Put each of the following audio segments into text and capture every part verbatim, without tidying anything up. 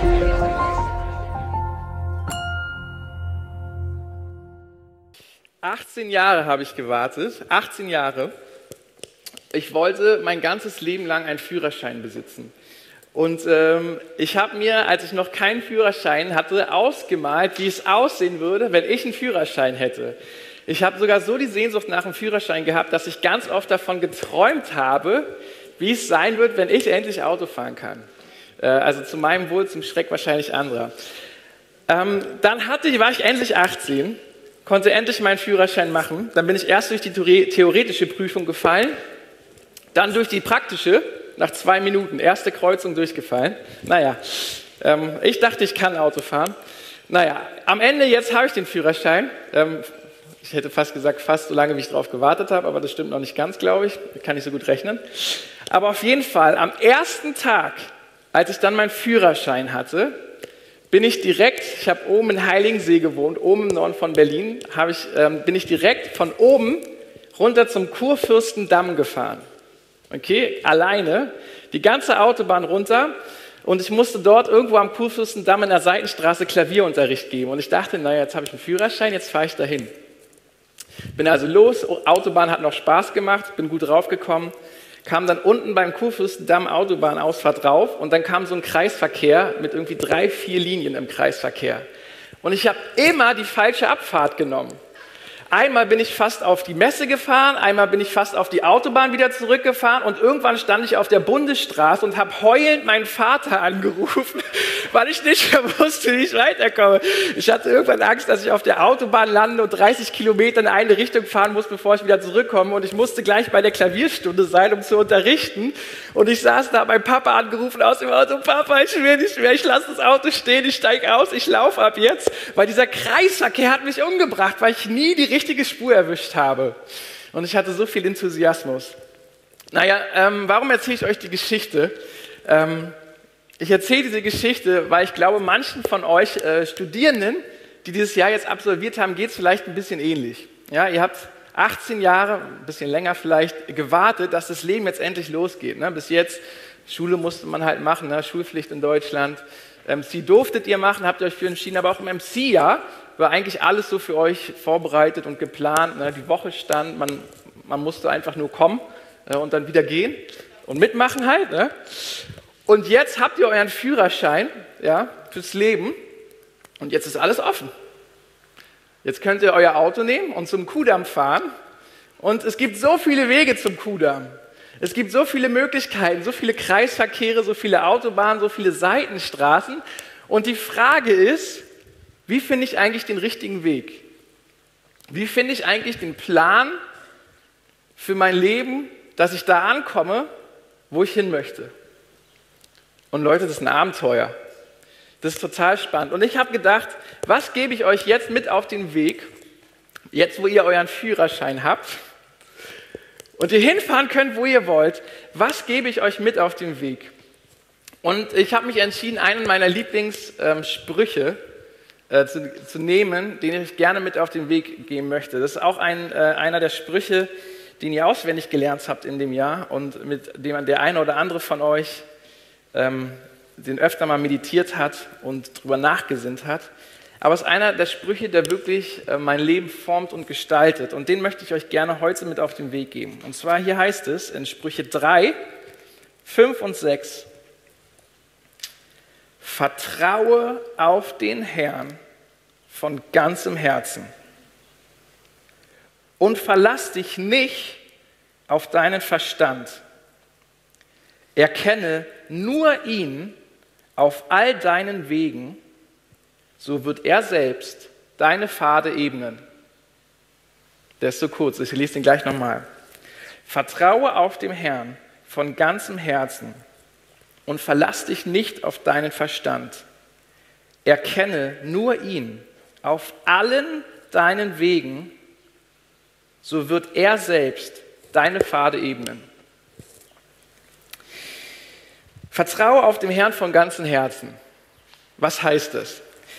achtzehn Jahre habe ich gewartet, achtzehn Jahre. Ich wollte mein ganzes Leben lang einen Führerschein besitzen. Und ähm, ich habe mir, als ich noch keinen Führerschein hatte, ausgemalt, wie es aussehen würde, wenn ich einen Führerschein hätte. Ich habe sogar so die Sehnsucht nach einem Führerschein gehabt, dass ich ganz oft davon geträumt habe, wie es sein wird, wenn ich endlich Auto fahren kann. Äh, also zu meinem Wohl, zum Schreck wahrscheinlich anderer. Ähm, dann hatte ich, war ich endlich achtzehn, konnte endlich meinen Führerschein machen. Dann bin ich erst durch die theoretische Prüfung gefallen, dann durch die praktische, nach zwei Minuten, erste Kreuzung durchgefallen. Naja, ähm, ich dachte, ich kann Auto fahren. Naja, am Ende jetzt habe ich den Führerschein. Ähm, ich hätte fast gesagt, fast so lange, wie ich darauf gewartet habe, aber das stimmt noch nicht ganz, glaube ich. Ich kann nicht so gut rechnen. Aber auf jeden Fall, am ersten Tag, als ich dann meinen Führerschein hatte, bin ich direkt, ich habe oben in Heiligensee gewohnt, oben im Norden von Berlin, habe ich, ähm, bin ich direkt von oben runter zum Kurfürstendamm gefahren. Okay, alleine, die ganze Autobahn runter und ich musste dort irgendwo am Kurfürstendamm in der Seitenstraße Klavierunterricht geben. Und ich dachte, naja, jetzt habe ich einen Führerschein, jetzt fahre ich dahin. Bin also los, Autobahn hat noch Spaß gemacht, bin gut raufgekommen, kam dann unten beim Kurfürstendamm Autobahnausfahrt drauf und dann kam so ein Kreisverkehr mit irgendwie drei, vier Linien im Kreisverkehr. Und ich habe immer die falsche Abfahrt genommen. Einmal bin ich fast auf die Messe gefahren, einmal bin ich fast auf die Autobahn wieder zurückgefahren und irgendwann stand ich auf der Bundesstraße und habe heulend meinen Vater angerufen, weil ich nicht mehr wusste, wie ich weiterkomme. Ich hatte irgendwann Angst, dass ich auf der Autobahn lande und dreißig Kilometer in eine Richtung fahren muss, bevor ich wieder zurückkomme. Und ich musste gleich bei der Klavierstunde sein, um zu unterrichten. Und ich saß da, mein Papa angerufen aus dem Auto, Papa, ich will nicht mehr, ich lasse das Auto stehen, ich steige aus, ich laufe ab jetzt, weil dieser Kreisverkehr hat mich umgebracht, weil ich nie die richtige Spur erwischt habe. Und ich hatte so viel Enthusiasmus. Naja, ähm, warum erzähle ich euch die Geschichte? Ähm, ich erzähle diese Geschichte, weil ich glaube, manchen von euch äh, Studierenden, die dieses Jahr jetzt absolviert haben, geht es vielleicht ein bisschen ähnlich. Ja, ihr habt achtzehn Jahre, ein bisschen länger vielleicht, gewartet, dass das Leben jetzt endlich losgeht. Ne? Bis jetzt, Schule musste man halt machen, ne? Schulpflicht in Deutschland. M C durftet ihr machen, habt ihr euch für entschieden, aber auch im M C-Jahr war eigentlich alles so für euch vorbereitet und geplant. Ne? Die Woche stand, man, man musste einfach nur kommen äh, und dann wieder gehen und mitmachen halt. Ne? Und jetzt habt ihr euren Führerschein, ja, fürs Leben und jetzt ist alles offen. Jetzt könnt ihr euer Auto nehmen und zum Kudamm fahren und es gibt so viele Wege zum Kudamm. Es gibt so viele Möglichkeiten, so viele Kreisverkehre, so viele Autobahnen, so viele Seitenstraßen und die Frage ist, wie finde ich eigentlich den richtigen Weg? Wie finde ich eigentlich den Plan für mein Leben, dass ich da ankomme, wo ich hin möchte? Und Leute, das ist ein Abenteuer. Das ist total spannend. Und ich habe gedacht, was gebe ich euch jetzt mit auf den Weg, jetzt wo ihr euren Führerschein habt und ihr hinfahren könnt, wo ihr wollt, was gebe ich euch mit auf den Weg? Und ich habe mich entschieden, einen meiner Lieblingssprüche Äh, zu, zu nehmen, den ich gerne mit auf den Weg geben möchte. Das ist auch ein, äh, einer der Sprüche, den ihr auswendig gelernt habt in dem Jahr und mit dem der eine oder andere von euch ähm, den öfter mal meditiert hat und drüber nachgesinnt hat. Aber es ist einer der Sprüche, der wirklich äh, mein Leben formt und gestaltet. Und den möchte ich euch gerne heute mit auf den Weg geben. Und zwar hier heißt es in Sprüche drei, fünf und sechs: Vertraue auf den Herrn von ganzem Herzen und verlass dich nicht auf deinen Verstand. Erkenne nur ihn auf all deinen Wegen, so wird er selbst deine Pfade ebnen. Der ist so kurz, ich lese den gleich nochmal. Vertraue auf den Herrn von ganzem Herzen und verlass dich nicht auf deinen Verstand. Erkenne nur ihn auf allen deinen Wegen, so wird er selbst deine Pfade ebnen. Vertraue auf den Herrn von ganzem Herzen. Was heißt das?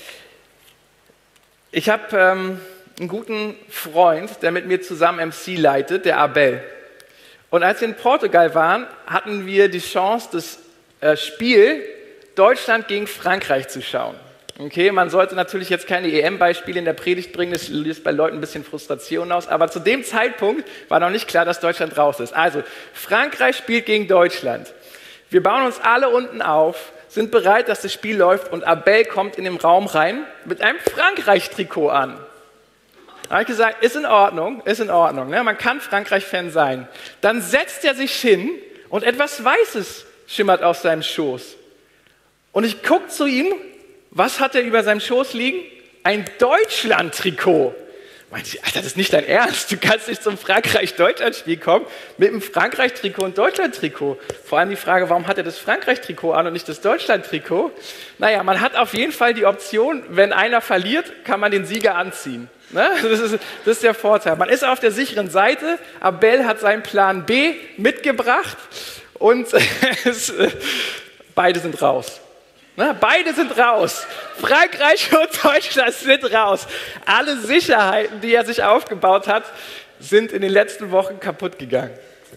Ich habe ähm, einen guten Freund, der mit mir zusammen M C leitet, der Abel. Und als wir in Portugal waren, hatten wir die Chance, das äh, Spiel Deutschland gegen Frankreich zu schauen. Okay, man sollte natürlich jetzt keine E M-Beispiele in der Predigt bringen, das löst bei Leuten ein bisschen Frustration aus, aber zu dem Zeitpunkt war noch nicht klar, dass Deutschland raus ist. Also, Frankreich spielt gegen Deutschland. Wir bauen uns alle unten auf, sind bereit, dass das Spiel läuft und Abel kommt in den Raum rein mit einem Frankreich-Trikot an. Da habe ich gesagt, ist in Ordnung, ist in Ordnung, ne? Man kann Frankreich-Fan sein. Dann setzt er sich hin und etwas Weißes schimmert aus seinem Schoß. Und ich gucke zu ihm, was hat er über seinem Schoß liegen? Ein Deutschland-Trikot. Meinte ich, Alter, das ist nicht dein Ernst. Du kannst nicht zum Frankreich-Deutschland-Spiel kommen mit einem Frankreich-Trikot und Deutschland-Trikot. Vor allem die Frage, warum hat er das Frankreich-Trikot an und nicht das Deutschland-Trikot? Naja, man hat auf jeden Fall die Option, wenn einer verliert, kann man den Sieger anziehen. Ne? Das ist, das ist der Vorteil. Man ist auf der sicheren Seite. Abel hat seinen Plan B mitgebracht und es, beide sind raus. Na, beide sind raus. Frankreich und Deutschland sind raus. Alle Sicherheiten, die er sich aufgebaut hat, sind in den letzten Wochen kaputt gegangen.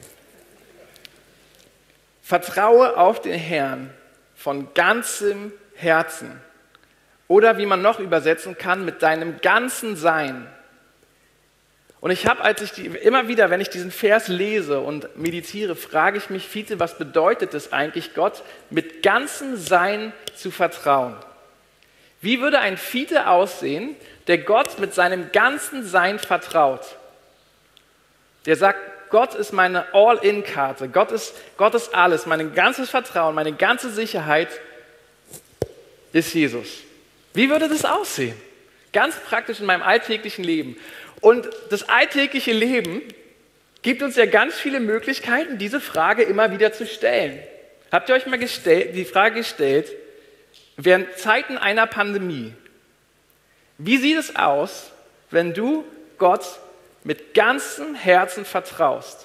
Vertraue auf den Herrn von ganzem Herzen. Oder wie man noch übersetzen kann, mit deinem ganzen Sein. Und ich habe, als ich die, immer wieder, wenn ich diesen Vers lese und meditiere, frage ich mich, Fiete, was bedeutet es eigentlich, Gott mit ganzem Sein zu vertrauen? Wie würde ein Fiete aussehen, der Gott mit seinem ganzen Sein vertraut? Der sagt, Gott ist meine All-In-Karte, Gott ist, Gott ist alles, mein ganzes Vertrauen, meine ganze Sicherheit ist Jesus. Wie würde das aussehen? Ganz praktisch in meinem alltäglichen Leben. Und das alltägliche Leben gibt uns ja ganz viele Möglichkeiten, diese Frage immer wieder zu stellen. Habt ihr euch mal gestellt, die Frage gestellt, während Zeiten einer Pandemie, wie sieht es aus, wenn du Gott mit ganzem Herzen vertraust?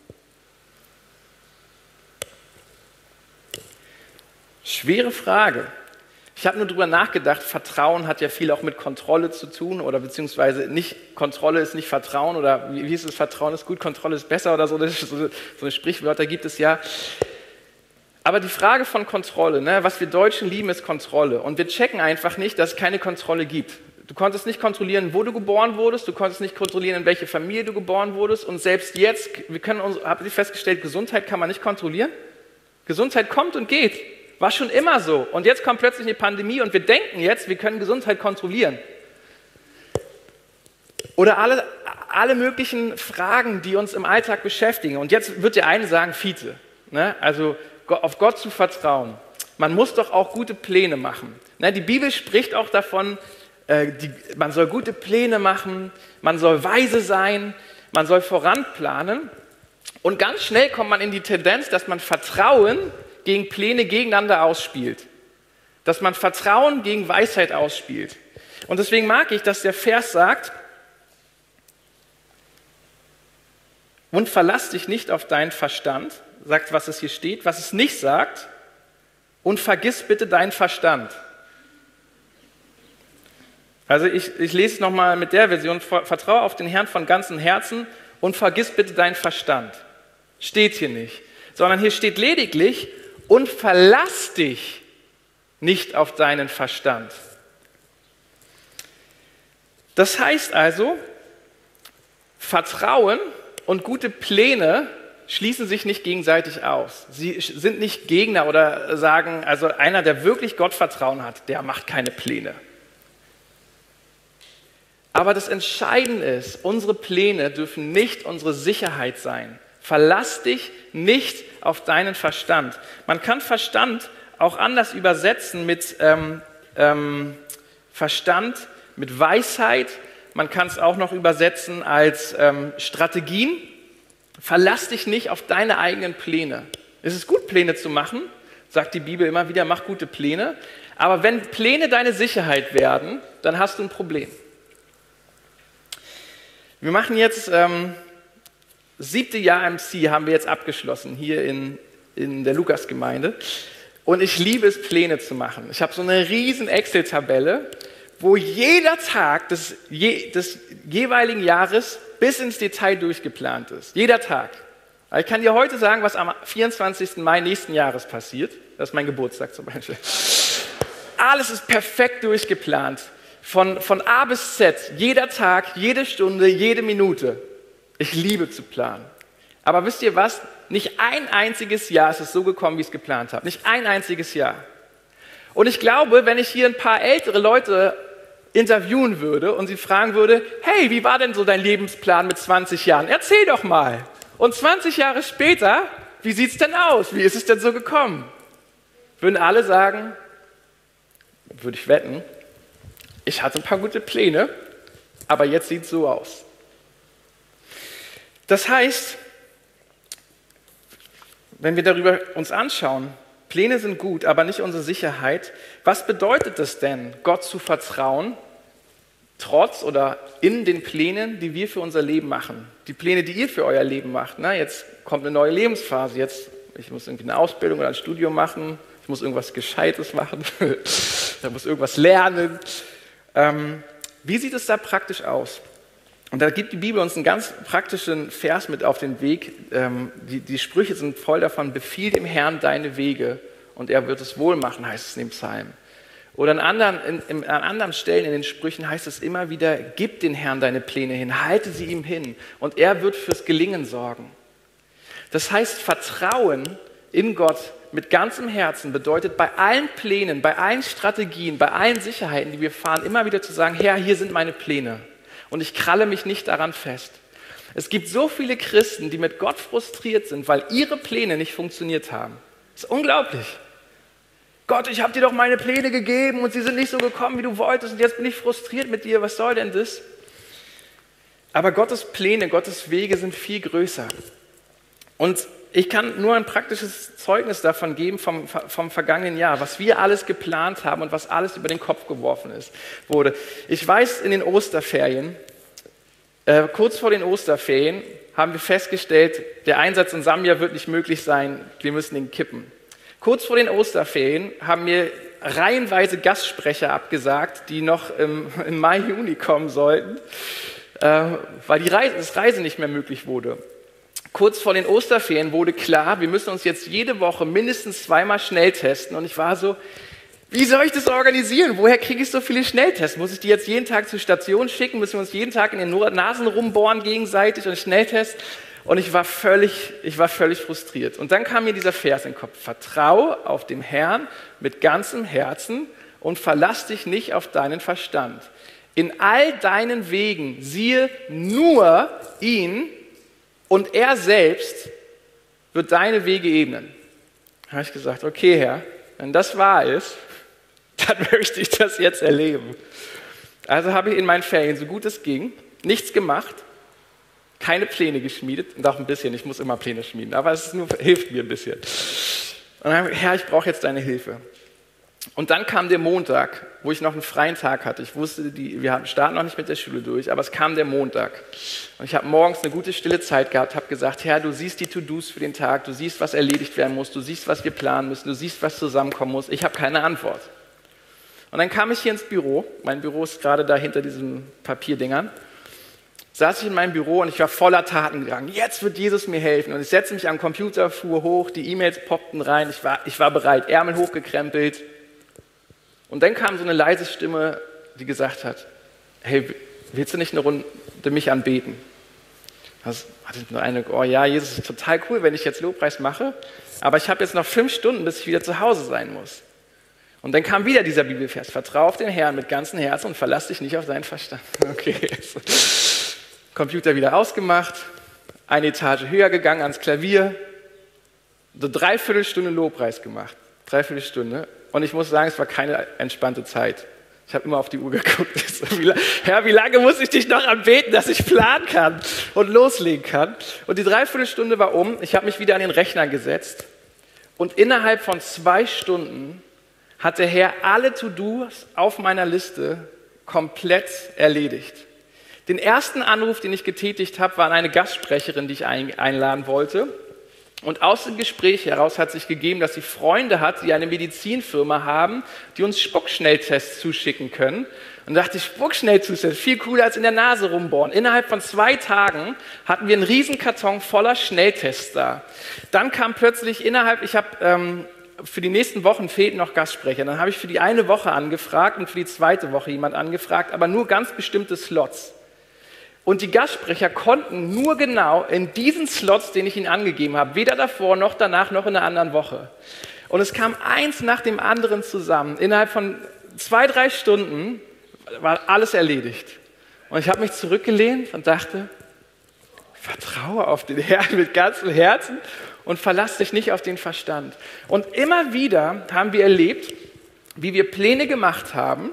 Schwere Frage. Ich habe nur darüber nachgedacht, Vertrauen hat ja viel auch mit Kontrolle zu tun oder beziehungsweise nicht, Kontrolle ist nicht Vertrauen oder wie, wie ist es, Vertrauen ist gut, Kontrolle ist besser oder so, das, so, so eine Sprichwörter gibt es ja. Aber die Frage von Kontrolle, ne, was wir Deutschen lieben, ist Kontrolle und wir checken einfach nicht, dass es keine Kontrolle gibt. Du konntest nicht kontrollieren, wo du geboren wurdest, du konntest nicht kontrollieren, in welche Familie du geboren wurdest und selbst jetzt, wir können uns, habt ihr festgestellt, Gesundheit kann man nicht kontrollieren? Gesundheit kommt und geht. War schon immer so. Und jetzt kommt plötzlich eine Pandemie und wir denken jetzt, wir können Gesundheit kontrollieren. Oder alle, alle möglichen Fragen, die uns im Alltag beschäftigen. Und jetzt wird der eine sagen, Fiete, ne? Also auf Gott zu vertrauen. Man muss doch auch gute Pläne machen. Ne? Die Bibel spricht auch davon, äh, die, man soll gute Pläne machen, man soll weise sein, man soll voranplanen. Und ganz schnell kommt man in die Tendenz, dass man Vertrauen gegen Pläne gegeneinander ausspielt. Dass man Vertrauen gegen Weisheit ausspielt. Und deswegen mag ich, dass der Vers sagt, und verlass dich nicht auf deinen Verstand, sagt, was es hier steht, was es nicht sagt, und vergiss bitte deinen Verstand. Also ich, ich lese es nochmal mit der Version, vertraue auf den Herrn von ganzem Herzen und vergiss bitte deinen Verstand. Steht hier nicht. Sondern hier steht lediglich, und verlass dich nicht auf deinen Verstand. Das heißt also, Vertrauen und gute Pläne schließen sich nicht gegenseitig aus. Sie sind nicht Gegner oder sagen, also einer, der wirklich Gottvertrauen hat, der macht keine Pläne. Aber das Entscheidende ist, unsere Pläne dürfen nicht unsere Sicherheit sein. Verlass dich nicht auf deinen Verstand. Man kann Verstand auch anders übersetzen mit ähm, ähm, Verstand, mit Weisheit. Man kann es auch noch übersetzen als ähm, Strategien. Verlass dich nicht auf deine eigenen Pläne. Es ist gut, Pläne zu machen, sagt die Bibel immer wieder, mach gute Pläne. Aber wenn Pläne deine Sicherheit werden, dann hast du ein Problem. Wir machen jetzt... Ähm, Siebte Jahr M C haben wir jetzt abgeschlossen, hier in, in der Lukas-Gemeinde. Und ich liebe es, Pläne zu machen. Ich habe so eine riesen Excel-Tabelle, wo jeder Tag des, je, des jeweiligen Jahres bis ins Detail durchgeplant ist. Jeder Tag. Ich kann dir heute sagen, was am vierundzwanzigsten Mai nächsten Jahres passiert. Das ist mein Geburtstag zum Beispiel. Alles ist perfekt durchgeplant. Von, von A bis Z, jeder Tag, jede Stunde, jede Minute. Ich liebe zu planen. Aber wisst ihr was? Nicht ein einziges Jahr ist es so gekommen, wie ich es geplant habe. Nicht ein einziges Jahr. Und ich glaube, wenn ich hier ein paar ältere Leute interviewen würde und sie fragen würde, hey, wie war denn so dein Lebensplan mit zwanzig Jahren? Erzähl doch mal. Und zwanzig Jahre später, wie sieht es denn aus? Wie ist es denn so gekommen? Würden alle sagen, würde ich wetten, ich hatte ein paar gute Pläne, aber jetzt sieht es so aus. Das heißt, wenn wir darüber uns anschauen, Pläne sind gut, aber nicht unsere Sicherheit. Was bedeutet es denn, Gott zu vertrauen, trotz oder in den Plänen, die wir für unser Leben machen? Die Pläne, die ihr für euer Leben macht. Na, jetzt kommt eine neue Lebensphase, jetzt ich muss irgendwie eine Ausbildung oder ein Studium machen, ich muss irgendwas Gescheites machen, ich muss irgendwas lernen. Ähm, wie sieht es da praktisch aus? Und da gibt die Bibel uns einen ganz praktischen Vers mit auf den Weg. Ähm, die, die Sprüche sind voll davon, befiehl dem Herrn deine Wege und er wird es wohl machen, heißt es in dem Psalm. Oder an anderen, in, in, an anderen Stellen in den Sprüchen heißt es immer wieder, gib den Herrn deine Pläne hin, halte sie ihm hin und er wird fürs Gelingen sorgen. Das heißt, Vertrauen in Gott mit ganzem Herzen bedeutet bei allen Plänen, bei allen Strategien, bei allen Sicherheiten, die wir fahren, immer wieder zu sagen, Herr, hier sind meine Pläne. Und ich kralle mich nicht daran fest. Es gibt so viele Christen, die mit Gott frustriert sind, weil ihre Pläne nicht funktioniert haben. Das ist unglaublich. Gott, ich habe dir doch meine Pläne gegeben und sie sind nicht so gekommen, wie du wolltest und jetzt bin ich frustriert mit dir. Was soll denn das? Aber Gottes Pläne, Gottes Wege sind viel größer. Und ich kann nur ein praktisches Zeugnis davon geben vom, vom vergangenen Jahr, was wir alles geplant haben und was alles über den Kopf geworfen ist, wurde. Ich weiß, in den Osterferien, äh, kurz vor den Osterferien, haben wir festgestellt, der Einsatz in Sambia wird nicht möglich sein, wir müssen ihn kippen. Kurz vor den Osterferien haben mir reihenweise Gastsprecher abgesagt, die noch im, im Mai, Juni kommen sollten, äh, weil die Reise, das Reisen nicht mehr möglich wurde. Kurz vor den Osterferien wurde klar, wir müssen uns jetzt jede Woche mindestens zweimal schnell testen. Und ich war so, wie soll ich das organisieren? Woher kriege ich so viele Schnelltests? Muss ich die jetzt jeden Tag zur Station schicken? Müssen wir uns jeden Tag in den Nasen rumbohren gegenseitig und Schnelltests? Und ich war völlig, ich war völlig frustriert. Und dann kam mir dieser Vers in den Kopf. Vertraue auf den Herrn mit ganzem Herzen und verlass dich nicht auf deinen Verstand. In all deinen Wegen siehe nur ihn, und er selbst wird deine Wege ebnen. Da habe ich gesagt, okay Herr, wenn das wahr ist, dann möchte ich das jetzt erleben. Also habe ich in meinen Ferien, so gut es ging, nichts gemacht, keine Pläne geschmiedet, und auch ein bisschen, ich muss immer Pläne schmieden, aber es ist nur, hilft mir ein bisschen. Und dann habe ich, Herr, ich brauche jetzt deine Hilfe. Und dann kam der Montag, wo ich noch einen freien Tag hatte. Ich wusste, die, wir starten noch nicht mit der Schule durch, aber es kam der Montag. Und ich habe morgens eine gute stille Zeit gehabt, habe gesagt, Herr, du siehst die To-Dos für den Tag, du siehst, was erledigt werden muss, du siehst, was wir planen müssen, du siehst, was zusammenkommen muss. Ich habe keine Antwort. Und dann kam ich hier ins Büro, mein Büro ist gerade da hinter diesen Papierdingern, saß ich in meinem Büro und ich war voller Taten gegangen. Jetzt wird Jesus mir helfen. Und ich setzte mich am Computer, fuhr hoch, die E-Mails poppten rein, ich war, ich war bereit, Ärmel hochgekrempelt. Und dann kam so eine leise Stimme, die gesagt hat, hey, willst du nicht eine Runde mich anbeten? Das hatte ich nur eine, oh ja, Jesus ist total cool, wenn ich jetzt Lobpreis mache, aber ich habe jetzt noch fünf Stunden, bis ich wieder zu Hause sein muss. Und dann kam wieder dieser Bibelvers, vertraue auf den Herrn mit ganzem Herzen und verlass dich nicht auf seinen Verstand. Okay, Computer wieder ausgemacht, eine Etage höher gegangen ans Klavier, so dreiviertel Stunde Lobpreis gemacht, dreiviertel Stunde. Und ich muss sagen, es war keine entspannte Zeit. Ich habe immer auf die Uhr geguckt. Herr, wie lange muss ich dich noch anbeten, dass ich planen kann und loslegen kann? Und die Dreiviertelstunde war um. Ich habe mich wieder an den Rechner gesetzt. Und innerhalb von zwei Stunden hat der Herr alle To-Dos auf meiner Liste komplett erledigt. Den ersten Anruf, den ich getätigt habe, war an eine Gastsprecherin, die ich einladen wollte. Und aus dem Gespräch heraus hat sich gegeben, dass sie Freunde hat, die eine Medizinfirma haben, die uns Spuckschnelltests zuschicken können. Und da dachte ich, Spuckschnelltests, viel cooler als in der Nase rumbohren. Innerhalb von zwei Tagen hatten wir einen riesen Karton voller Schnelltests da. Dann kam plötzlich innerhalb, ich habe ähm, für die nächsten Wochen fehlten noch Gastsprecher. Dann habe ich für die eine Woche angefragt und für die zweite Woche jemand angefragt, aber nur ganz bestimmte Slots. Und die Gastsprecher konnten nur genau in diesen Slots, den ich ihnen angegeben habe, weder davor noch danach noch in einer anderen Woche. Und es kam eins nach dem anderen zusammen. Innerhalb von zwei, drei Stunden war alles erledigt. Und ich habe mich zurückgelehnt und dachte, vertraue auf den Herrn mit ganzem Herzen und verlass dich nicht auf den Verstand. Und immer wieder haben wir erlebt, wie wir Pläne gemacht haben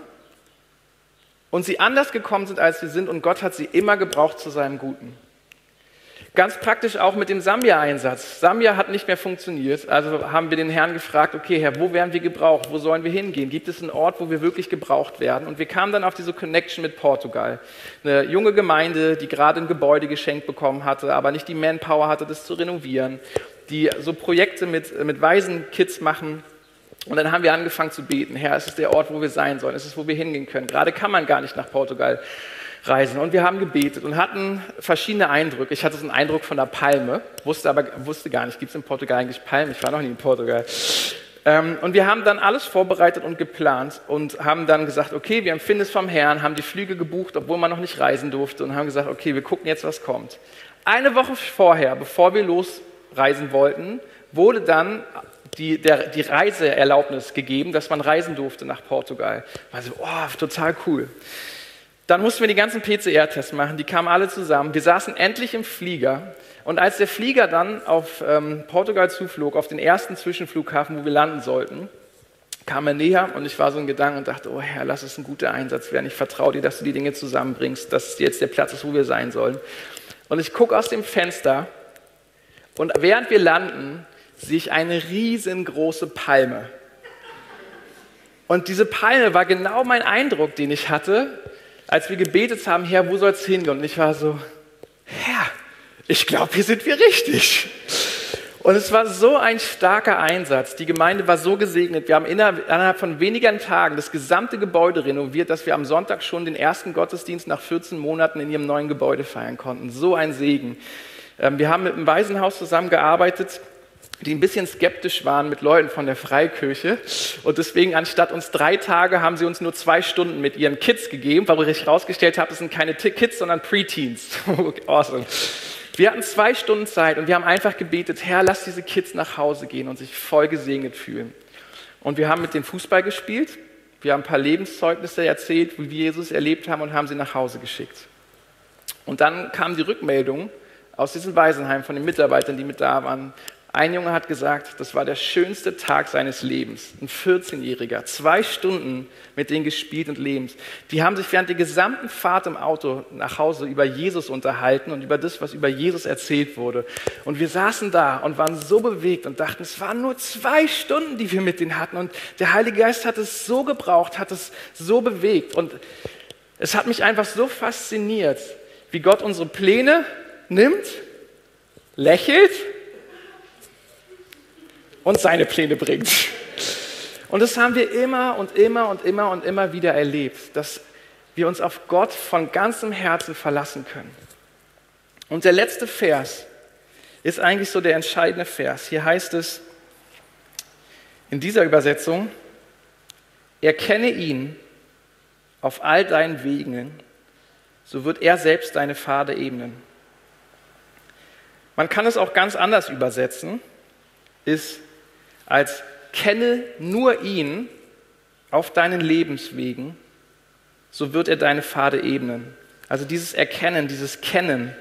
und sie anders gekommen sind, als wir sind, und Gott hat sie immer gebraucht zu seinem Guten. Ganz praktisch auch mit dem Sambia-Einsatz. Sambia hat nicht mehr funktioniert, also haben wir den Herrn gefragt, okay Herr, wo werden wir gebraucht, wo sollen wir hingehen? Gibt es einen Ort, wo wir wirklich gebraucht werden? Und wir kamen dann auf diese Connection mit Portugal. Eine junge Gemeinde, die gerade ein Gebäude geschenkt bekommen hatte, aber nicht die Manpower hatte, das zu renovieren, die so Projekte mit, mit Waisenkids machen. Und dann haben wir angefangen zu beten, Herr, es ist der Ort, wo wir sein sollen, es ist, wo wir hingehen können. Gerade kann man gar nicht nach Portugal reisen. Und wir haben gebetet und hatten verschiedene Eindrücke. Ich hatte so einen Eindruck von der Palme, wusste aber wusste gar nicht, gibt es in Portugal eigentlich Palmen? Ich war noch nie in Portugal. Ähm, und wir haben dann alles vorbereitet und geplant und haben dann gesagt, okay, wir empfinden es vom Herrn, haben die Flüge gebucht, obwohl man noch nicht reisen durfte, und haben gesagt, okay, wir gucken jetzt, was kommt. Eine Woche vorher, bevor wir losreisen wollten, wurde dann Die, der, die Reiseerlaubnis gegeben, dass man reisen durfte nach Portugal. Also, oh, total cool. Dann mussten wir die ganzen P C R-Tests machen, die kamen alle zusammen. Wir saßen endlich im Flieger, und als der Flieger dann auf ähm, Portugal zuflog, auf den ersten Zwischenflughafen, wo wir landen sollten, kam er näher, und ich war so in Gedanken und dachte, oh Herr, lass es ein guter Einsatz werden. Ich vertraue dir, dass du die Dinge zusammenbringst, dass jetzt der Platz ist, wo wir sein sollen. Und ich gucke aus dem Fenster, und während wir landen, sehe ich eine riesengroße Palme. Und diese Palme war genau mein Eindruck, den ich hatte, als wir gebetet haben, Herr, wo soll es hingehen? Und ich war so, Herr, ich glaube, hier sind wir richtig. Und es war so ein starker Einsatz. Die Gemeinde war so gesegnet. Wir haben innerhalb von wenigen Tagen das gesamte Gebäude renoviert, dass wir am Sonntag schon den ersten Gottesdienst nach vierzehn Monaten in ihrem neuen Gebäude feiern konnten. So ein Segen. Wir haben mit dem Waisenhaus zusammengearbeitet, die ein bisschen skeptisch waren mit Leuten von der Freikirche, und deswegen anstatt uns drei Tage haben sie uns nur zwei Stunden mit ihren Kids gegeben, weil ich herausgestellt habe, es sind keine Kids, sondern Preteens. Awesome. Wir hatten zwei Stunden Zeit, und wir haben einfach gebetet, Herr, lass diese Kids nach Hause gehen und sich voll gesegnet fühlen. Und wir haben mit denen Fußball gespielt, wir haben ein paar Lebenszeugnisse erzählt, wie wir Jesus erlebt haben, und haben sie nach Hause geschickt. Und dann kam die Rückmeldung aus diesem Waisenheim von den Mitarbeitern, die mit da waren. Ein Junge hat gesagt, das war der schönste Tag seines Lebens. Ein vierzehnjähriger, zwei Stunden mit denen gespielt und lebens. Die haben sich während der gesamten Fahrt im Auto nach Hause über Jesus unterhalten und über das, was über Jesus erzählt wurde. Und wir saßen da und waren so bewegt und dachten, es waren nur zwei Stunden, die wir mit denen hatten. Und der Heilige Geist hat es so gebraucht, hat es so bewegt. Und es hat mich einfach so fasziniert, wie Gott unsere Pläne nimmt, lächelt und seine Pläne bringt. Und das haben wir immer und immer und immer und immer wieder erlebt, dass wir uns auf Gott von ganzem Herzen verlassen können. Und der letzte Vers ist eigentlich so der entscheidende Vers. Hier heißt es in dieser Übersetzung, erkenne ihn auf all deinen Wegen, so wird er selbst deine Pfade ebnen. Man kann es auch ganz anders übersetzen, ist als kenne nur ihn auf deinen Lebenswegen, so wird er deine Pfade ebnen. Also dieses Erkennen, dieses Kennen.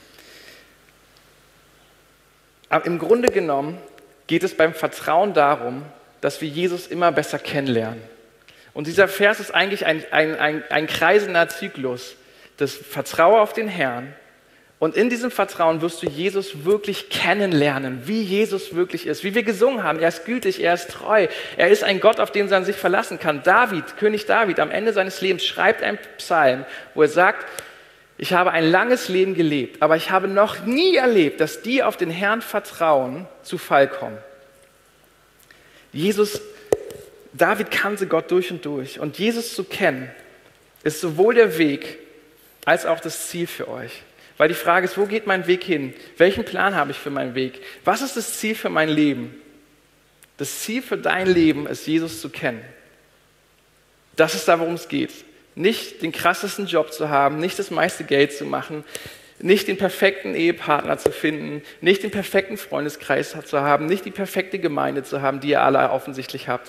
Aber im Grunde genommen geht es beim Vertrauen darum, dass wir Jesus immer besser kennenlernen. Und dieser Vers ist eigentlich ein, ein, ein, ein kreisender Zyklus. Das Vertraue auf den Herrn. Und in diesem Vertrauen wirst du Jesus wirklich kennenlernen, wie Jesus wirklich ist, wie wir gesungen haben. Er ist gütig, er ist treu, er ist ein Gott, auf den man sich verlassen kann. David, König David, am Ende seines Lebens schreibt einen Psalm, wo er sagt, ich habe ein langes Leben gelebt, aber ich habe noch nie erlebt, dass die auf den Herrn vertrauen, zu Fall kommen. Jesus, David kannte Gott durch und durch. Und Jesus zu kennen, ist sowohl der Weg als auch das Ziel für euch. Weil die Frage ist, wo geht mein Weg hin? Welchen Plan habe ich für meinen Weg? Was ist das Ziel für mein Leben? Das Ziel für dein Leben ist, Jesus zu kennen. Das ist da, worum es geht. Nicht den krassesten Job zu haben, nicht das meiste Geld zu machen, nicht den perfekten Ehepartner zu finden, nicht den perfekten Freundeskreis zu haben, nicht die perfekte Gemeinde zu haben, die ihr alle offensichtlich habt.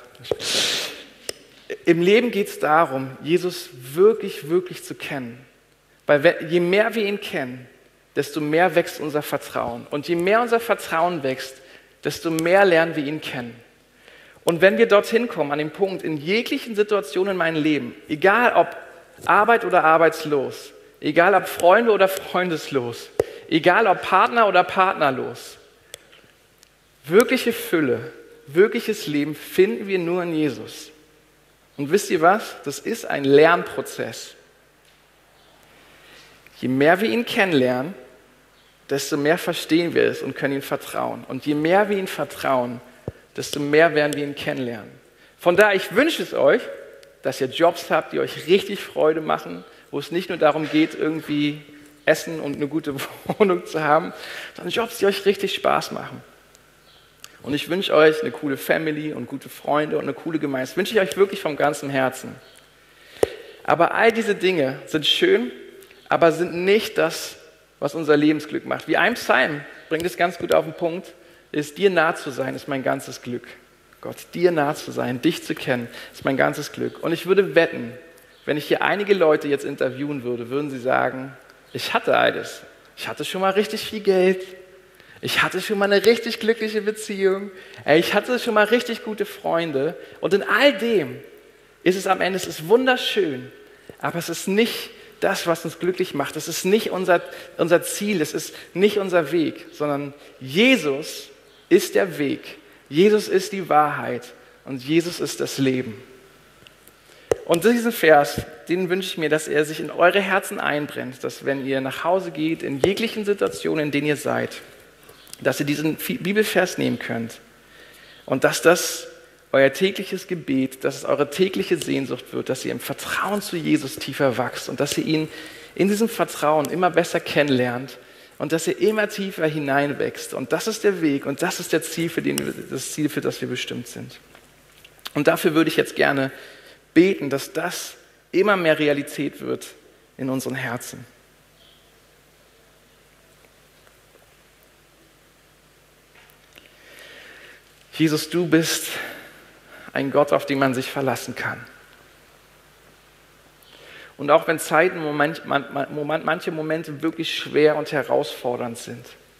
Im Leben geht es darum, Jesus wirklich, wirklich zu kennen. Weil je mehr wir ihn kennen, desto mehr wächst unser Vertrauen. Und je mehr unser Vertrauen wächst, desto mehr lernen wir ihn kennen. Und wenn wir dorthin kommen, an den Punkt, in jeglichen Situationen in meinem Leben, egal ob Arbeit oder arbeitslos, egal ob Freunde oder freundeslos, egal ob Partner oder partnerlos, wirkliche Fülle, wirkliches Leben finden wir nur in Jesus. Und wisst ihr was? Das ist ein Lernprozess. Je mehr wir ihn kennenlernen, desto mehr verstehen wir es und können ihm vertrauen. Und je mehr wir ihm vertrauen, desto mehr werden wir ihn kennenlernen. Von daher, ich wünsche es euch, dass ihr Jobs habt, die euch richtig Freude machen, wo es nicht nur darum geht, irgendwie Essen und eine gute Wohnung zu haben, sondern Jobs, die euch richtig Spaß machen. Und ich wünsche euch eine coole Family und gute Freunde und eine coole Gemeinde. Das wünsche ich euch wirklich vom ganzen Herzen. Aber all diese Dinge sind schön, aber sind nicht das, was unser Lebensglück macht. Wie ein Psalm bringt es ganz gut auf den Punkt, ist, dir nah zu sein, ist mein ganzes Glück. Gott, dir nah zu sein, dich zu kennen, ist mein ganzes Glück. Und ich würde wetten, wenn ich hier einige Leute jetzt interviewen würde, würden sie sagen, ich hatte alles. Ich hatte schon mal richtig viel Geld. Ich hatte schon mal eine richtig glückliche Beziehung. Ich hatte schon mal richtig gute Freunde. Und in all dem ist es am Ende, es ist wunderschön, aber es ist nicht das, was uns glücklich macht. Es ist nicht unser, unser Ziel, es ist nicht unser Weg, sondern Jesus ist der Weg. Jesus ist die Wahrheit und Jesus ist das Leben. Und diesen Vers, den wünsche ich mir, dass er sich in eure Herzen einbrennt, dass wenn ihr nach Hause geht, in jeglichen Situationen, in denen ihr seid, dass ihr diesen Bibelvers nehmen könnt und dass das euer tägliches Gebet, dass es eure tägliche Sehnsucht wird, dass ihr im Vertrauen zu Jesus tiefer wachst und dass ihr ihn in diesem Vertrauen immer besser kennenlernt und dass ihr immer tiefer hineinwächst. Und das ist der Weg und das ist der Ziel, für den wir, das Ziel, für das wir bestimmt sind. Und dafür würde ich jetzt gerne beten, dass das immer mehr Realität wird in unseren Herzen. Jesus, du bist ein Gott, auf den man sich verlassen kann. Und auch wenn Zeiten, Moment, Moment, manche Momente wirklich schwer und herausfordernd sind,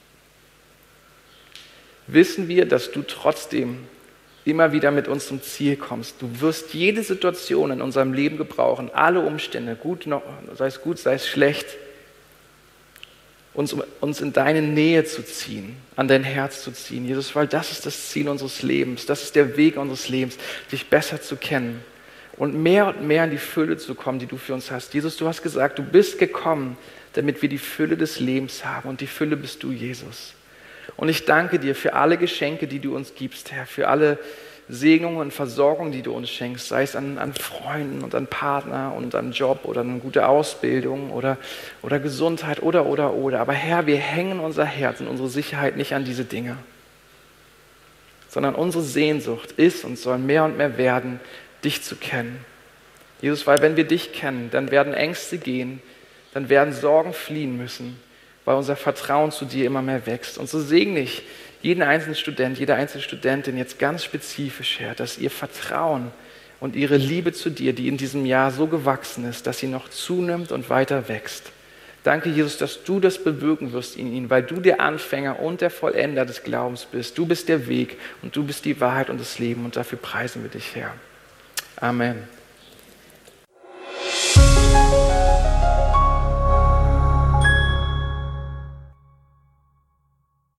wissen wir, dass du trotzdem immer wieder mit uns zum Ziel kommst. Du wirst jede Situation in unserem Leben gebrauchen, alle Umstände, gut, sei es gut, sei es schlecht, uns, uns in deine Nähe zu ziehen, an dein Herz zu ziehen. Jesus, weil das ist das Ziel unseres Lebens, das ist der Weg unseres Lebens, dich besser zu kennen und mehr und mehr in die Fülle zu kommen, die du für uns hast. Jesus, du hast gesagt, du bist gekommen, damit wir die Fülle des Lebens haben und die Fülle bist du, Jesus. Und ich danke dir für alle Geschenke, die du uns gibst, Herr, für alle Segnungen und Versorgung, die du uns schenkst, sei es an, an Freunden und an Partner und an Job oder eine gute Ausbildung oder, oder Gesundheit oder, oder, oder. Aber Herr, wir hängen unser Herz und unsere Sicherheit nicht an diese Dinge, sondern unsere Sehnsucht ist und soll mehr und mehr werden, dich zu kennen. Jesus, weil wenn wir dich kennen, dann werden Ängste gehen, dann werden Sorgen fliehen müssen, weil unser Vertrauen zu dir immer mehr wächst. Und so segne ich jeden einzelnen Student, jede einzelne Studentin jetzt ganz spezifisch, Herr, dass ihr Vertrauen und ihre Liebe zu dir, die in diesem Jahr so gewachsen ist, dass sie noch zunimmt und weiter wächst. Danke, Jesus, dass du das bewirken wirst in ihnen, weil du der Anfänger und der Vollender des Glaubens bist. Du bist der Weg und du bist die Wahrheit und das Leben und dafür preisen wir dich, Herr. Amen.